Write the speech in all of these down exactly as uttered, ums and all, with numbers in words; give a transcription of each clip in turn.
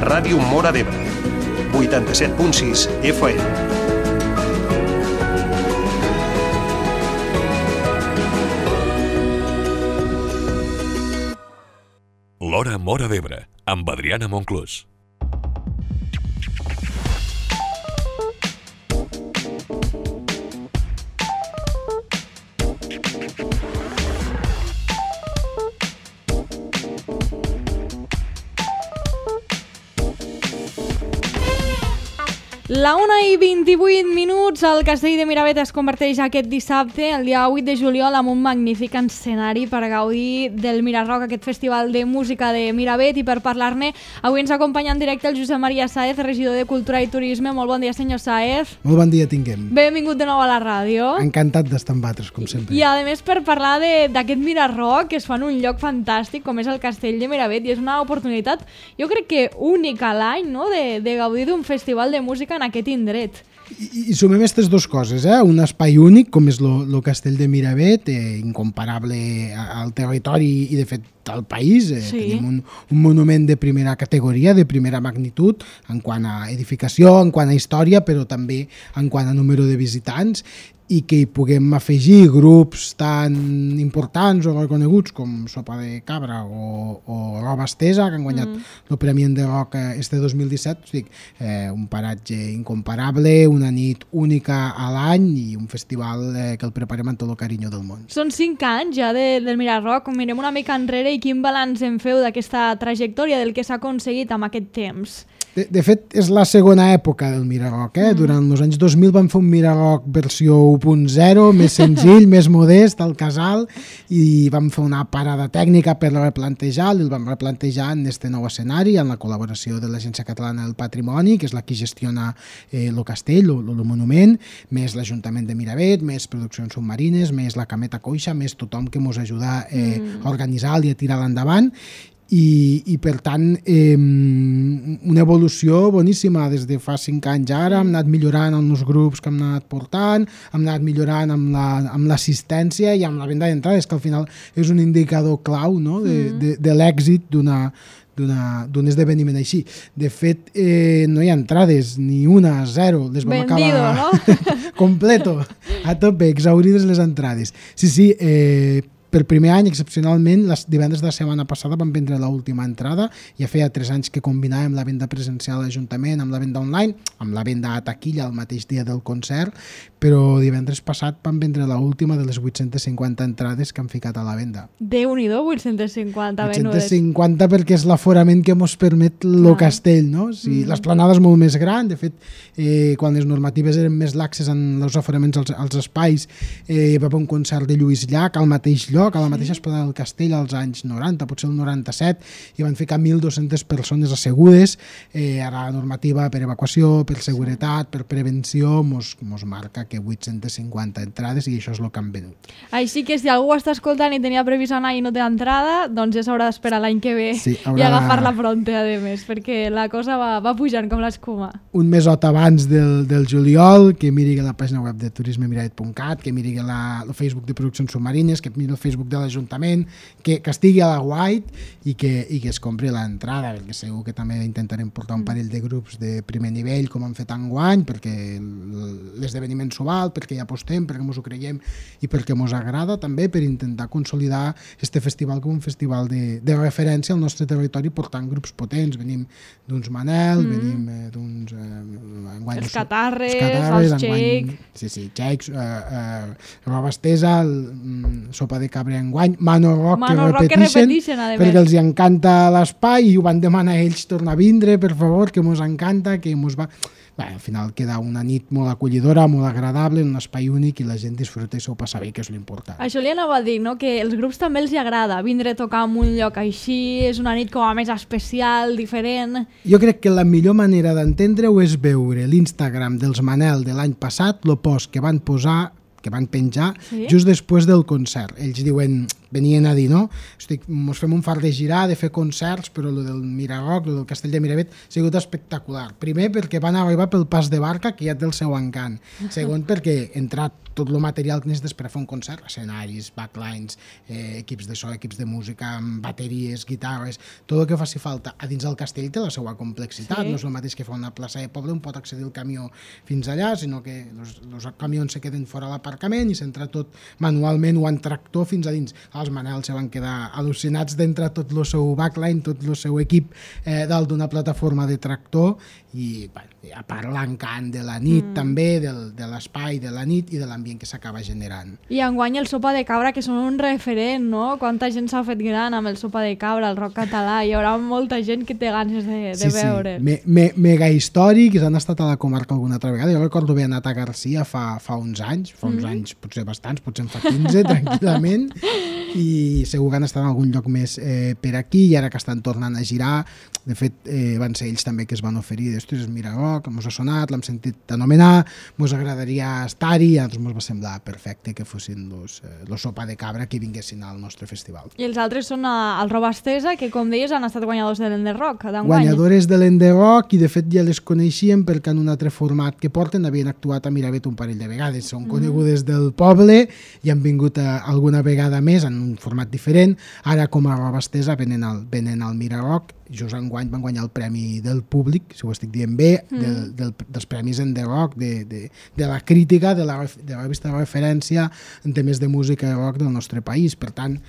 Ràdio Móra d'Ebre, vuitanta-set punt sis F M. L'Hora Móra d'Ebre, amb Adriana Monclús. La una i vint-i-vuit minuts, el Castell de Miravet es converteix aquest dissabte, el dia vuit de juliol, en un magnífic escenari per gaudir del Mirarock, aquest festival de música de Miravet, i per parlar-ne avui ens acompanya en directe el Josep Maria Sáez, regidor de Cultura i Turisme. Molt bon dia, senyor Sáez. Molt bon dia tinguem. Benvingut de nou a la ràdio. Encantat d'estar amb vosaltres, com sempre. I a més per parlar d'aquest Mirarock, que es fa en un lloc fantàstic com és el Castell de Miravet, i és una oportunitat, jo crec que única a l'any, no?, de, de gaudir d'un festival de música en aquest indret. I, i sumem aquestes dues coses, eh? Un espai únic, com és el Castell de Miravet, eh, incomparable al territori i, de fet, al país. Eh, sí. Tenim un, un monument de primera categoria, de primera magnitud, en quant a edificació, en quant a història, però també en quant a número de visitants, i que hi puguem afegir grups tan importants o reconeguts com Sopa de Cabra o, o Roba Estesa, que han guanyat mm. el Premi Enderrock este dos mil disset. O sigui, eh, un paratge incomparable, una nit única a l'any i un festival eh, que el preparem amb tot el carinyo del món. Són cinc anys ja de, del Mirarock. Mirem una mica enrere i quin balanç en feu d'aquesta trajectòria, del que s'ha aconseguit amb aquest temps? De, de fet, és la segona època del Mirarock. Eh? Mm. Durant els anys dos mil vam fer un Mirarock versió u punt zero, més senzill, més modest, al casal, i vam fer una parada tècnica per replantejar, i el vam replantejar en este nou escenari, amb la col·laboració de l'Agència Catalana del Patrimoni, que és la que gestiona eh, el castell, el monument, més l'Ajuntament de Miravet, més Produccions Submarines, més la Cameta Coixa, més tothom que ens ajuda eh, mm. a organitzar i a tirar l'endavant. I, i per tant eh, una evolució boníssima des de fa cinc anys ara. Hem anat millorant amb els grups que hem anat portant, hem anat millorant amb la, amb l'assistència i amb la venda d'entrades, que al final és un indicador clau, no?, de, de, de l'èxit d'una d'un esdeveniment així. De fet, eh, no hi ha entrades, ni una, zero. Les vam Vendido, acabar no? completo, a tope, exaurides les entrades. Sí, sí, eh, per primer any, excepcionalment, les divendres de la setmana passada vam vendre l'última entrada. Ja feia tres anys que combinàvem la venda presencial a l'Ajuntament amb la venda online, amb la venda a taquilla el mateix dia del concert, però divendres passat vam vendre l'última de les vuit-centes cinquanta entrades que han ficat a la venda. Déu-n'hi-do, vuit-centes cinquanta venudes. vuit-centes cinquanta perquè és l'aforament que ens permet el castell, no? Si mm. l'esplanada és molt més gran, de fet, eh, quan les normatives eren més laxes en els aforaments als, als espais, eh, hi va haver un concert de Lluís Llach al mateix lloc, a la mateixa esplanada del castell als anys noranta, potser el noranta-set, i van ficar mil dues-centes persones assegudes. Eh, ara la normativa per evacuació, per seguretat, per prevenció, mos, mos marca que vuit-centes cinquanta entrades, i això és el que han venut. Així que si algú està escoltant i tenia previst anar i no té entrada, doncs ja s'haurà d'esperar l'any que ve sí, haurà... i agafar-la pronta, a més, perquè la cosa va, va pujant com l'escuma. Un mesot abans del, del juliol, que miri la pàgina web de turisme miravet punt cat, que miri la, el Facebook de Produccions Submarines, que miri el Facebook de l'Ajuntament, que, que estigui a la White i que, i que es compri l'entrada, perquè segur que també intentarem portar un parell de grups de primer nivell, com han fet enguany, perquè l'esdeveniment s'ho val, perquè hi apostem, perquè ens ho creiem i perquè ens agrada també, per intentar consolidar este festival com un festival de, de referència al nostre territori, portant grups potents. Venim d'uns Manel, mm. venim eh, d'uns... Eh, enguany, els Catarres, els, catarres, els Xeic... Sí, sí, Xeics, eh, eh, Roba Estesa, el, mm, Sopa de Cabra enguany, Mano Rock, Mano que Rock repeteixen, que repeteixen perquè els encanta l'espai i ho van demanar a ells tornar a vindre, per favor, que mos encanta, que mos va... Bé, al final queda una nit molt acollidora, molt agradable, un espai únic i la gent disfruta i s'ho passa bé, que és l'important. Això li anava a dir, no?, que els grups també els hi agrada vindre a tocar en un lloc així, és una nit com a més especial, diferent... Jo crec que la millor manera d'entendre-ho és veure l'Instagram dels Manel de l'any passat, el post que van posar, que van penjar, sí? just després del concert. Ells diuen venien a dir, no? Estic, mos fem un far de girar, de fer concerts, però el del Miraroc, el del Castell de Miravet, ha sigut espectacular. Primer, perquè van arribar pel pas de barca, que ja té el seu encant. Segon, perquè entrat tot el material que necessites per fer un concert, escenaris, backlines, eh, equips de so, equips de música, bateries, guitarres, tot el que faci falta a dins del castell té la seva complexitat. Sí. No és el mateix que fa una plaça de poble on pot accedir el camió fins allà, sinó que els camions se queden fora a l'aparcament i s'entra tot manualment o en tractor fins a dins. Els Manel se van quedar al·lucinats d'entrar tot el seu backline, tot el seu equip eh, dalt d'una plataforma de tractor i, bueno, a part l'encant de la nit mm. també, del, de l'espai de la nit i de l'ambient que s'acaba generant. I enguany el Sopa de Cabra, que són un referent, no? Quanta gent s'ha fet gran amb el Sopa de Cabra, el rock català, hi haurà molta gent que té ganes de, de sí, veure. Sí, me, me, mega històrics, han estat a la comarca alguna altra vegada. Jo recordo haver anat a Garcia fa, fa uns anys, fa uns mm. anys, potser bastants, potser en fa quinze, tranquil·lament, i segur que han estat en algun lloc més eh, per aquí, i ara que estan tornant a girar, de fet, eh, van ser ells també que es van oferir, ostres, mira, oh, que mos ha sonat, l'hem sentit anomenar, mos agradaria estar-hi, i a nosaltres mos va semblar perfecte que fossin los, eh, los Sopa de Cabra que vinguessin al nostre festival. I els altres són a, el Roba Estesa, que com deies han estat guanyadors de l'Enderrock d'enguany. Guanyadores de l'Enderrock, i de fet ja les coneixíem perquè en un altre format que porten havien actuat a Miravet un parell de vegades. Són mm. conegudes del poble i han vingut a, alguna vegada més en un format diferent. Ara com a Roba Estesa venen al, venen al Mirarock. Just enguany van guanyar el premi del públic, si ho estic dient bé, mm. del, del, dels premis Enderrock, de, de, de la crítica, de la, de la revista de referència en temes de música i rock del nostre país. Per tant,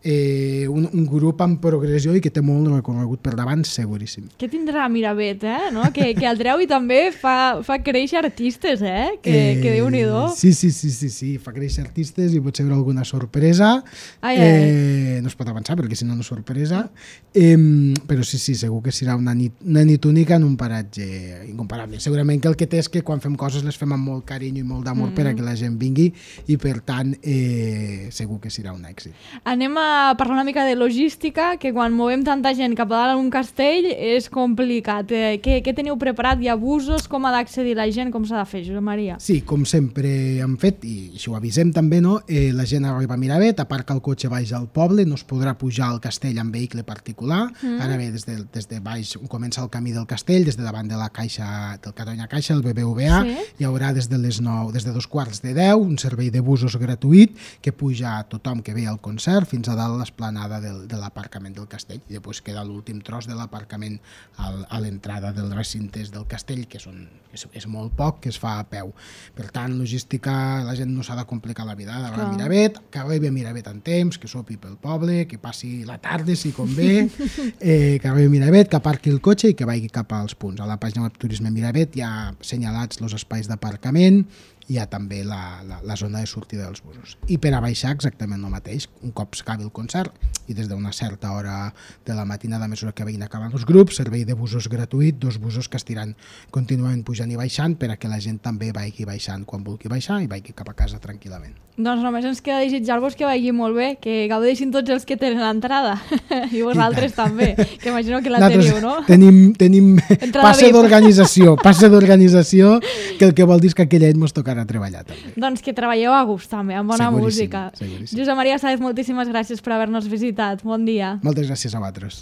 eh, un, un grup amb progressió i que té molt recorregut per davant, seguríssim. Què tindrà Miravet, eh? No? Que, que el treu i també fa, fa créixer artistes, eh? Que, eh, que Déu-n'hi-do. Sí, sí, sí, sí, sí, fa créixer artistes i pot ser alguna sorpresa. Ai, ai. Eh, no es pot avançar perquè si no no és sorpresa. Eh, però sí, sí, segur que serà una nit, una nit única en un paratge incomparable. Segurament que el que té és que quan fem coses les fem amb molt carinyo i molt d'amor mm. per a que la gent vingui i per tant eh, segur que serà un èxit. Anem a parlar una mica de logística, que quan movem tanta gent cap a dalt a un castell és complicat. Eh, què, què teniu preparat? Hi ha busos? Com ha d'accedir la gent? Com s'ha de fer, Josep Maria? Sí, com sempre hem fet, i això ho avisem també, no? Eh, la gent arriba a Miravet, aparca el cotxe baix al poble, no es podrà pujar al castell amb vehicle particular. Mm. Ara bé, des de, des de baix comença el camí del castell, des de davant de la caixa, del Catalunya Caixa, el B B V A, sí. Hi haurà des de les nou, des de dos quarts de deu, un servei de busos gratuït que puja a tothom que ve al concert fins a dalt l'esplanada del, de l'aparcament del castell, i després queda l'últim tros de l'aparcament al, a l'entrada dels recintes del castell, que són, és, és molt poc, que es fa a peu. Per tant, logística, la gent no s'ha de complicar la vida de la Miravet, que arribi a Miravet en temps, que sopi pel poble, que passi la tarda si convé, eh, que arribi a Miravet, que aparqui el cotxe i que vagi cap als punts. A la pàgina web Turisme Miravet hi ha assenyalats els espais d'aparcament, hi ha també la, la, la zona de sortida dels busos. I per a baixar exactament el mateix, un cop s'acabi el concert i des d'una certa hora de la matinada a mesura que vagin acabant els grups, servei de busos gratuït, dos busos que estiran contínuament pujant i baixant per a que la gent també vagi baixant quan vulgui baixar i vagi cap a casa tranquil·lament. Doncs només ens queda desitjar-vos que vagi molt bé, que gaudeixin tots els que tenen l'entrada i vosaltres també, que imagino que la Nosaltres teniu, no? Tenim, tenim passe d'organització, passe d'organització, que el que vol dir és que aquella nit mos tocarà treballar també. Doncs que treballeu a gust també, amb bona seguríssim, música. Seguríssim. Josep Maria Sáez, moltíssimes gràcies per haver-nos visitat. Bon dia. Moltes gràcies a vosaltres.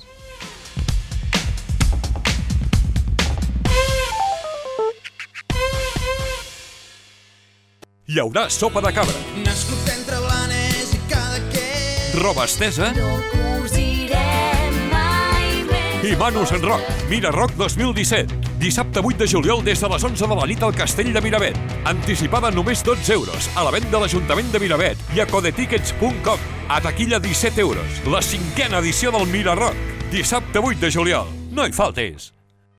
Hi haurà sopa de cabra. Nascut entre Blanes i Cadaqués. Roba Estesa. No cosirem mai més. I Manus en Rock. Mirarock dos mil disset. Dissabte vuit de juliol des de les onze de la nit al Castell de Miravet. Anticipada només dotze euros. A la venda de l'Ajuntament de Miravet i a codetickets punt com. A taquilla disset euros. La cinquena edició del Mirarock. Dissabte vuit de juliol. No hi faltis.